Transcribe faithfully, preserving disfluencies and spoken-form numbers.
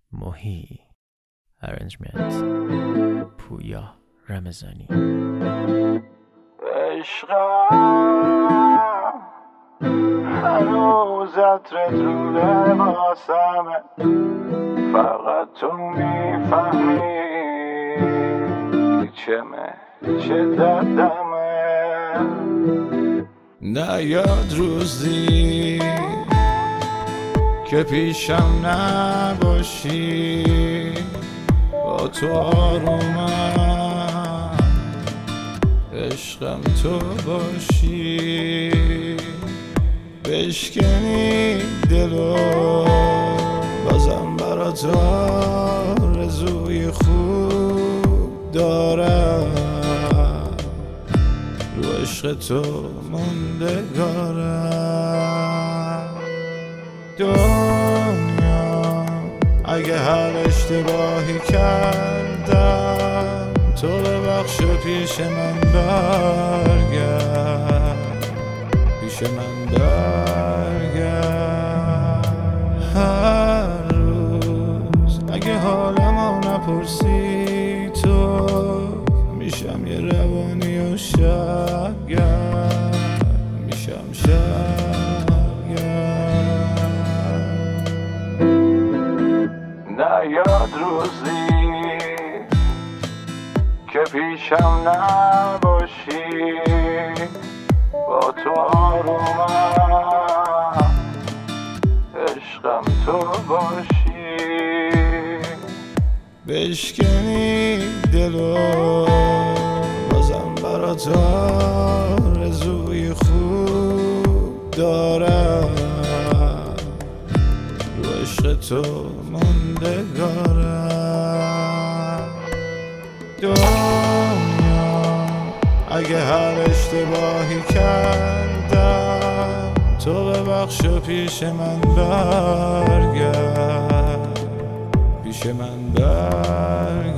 محی. Arrangement پویا رمضانی. عشقم هنوز عطرت رو لباسمه، فقط تو میفهمی که چمه چه دردمه. نیاد روزی که پیشم نباشی، با تو آرومم عشقم تو باشی. بشکنی دلو بازم برات آرزوی خوب دارم، رو عشق تو موندگارم. دنیا اگه هر اشتباهی کردم تو ببخش و پیش من برگرد، پیش من برگرد. هر روز اگه حالمو نپرسی تو میشم یه روانی و شبگرد، میشم شبگرد. نیاد روزی که پیشم نباشی، با تو آرومم عشقم تو باشی. بشکنی دلو بازم برات آرزوی خوب دارم، رو عشق تو موندگارم. دنیا اگه هر اشتباهی کردم تو ببخش و پیش من برگرد، پیش من برگرد.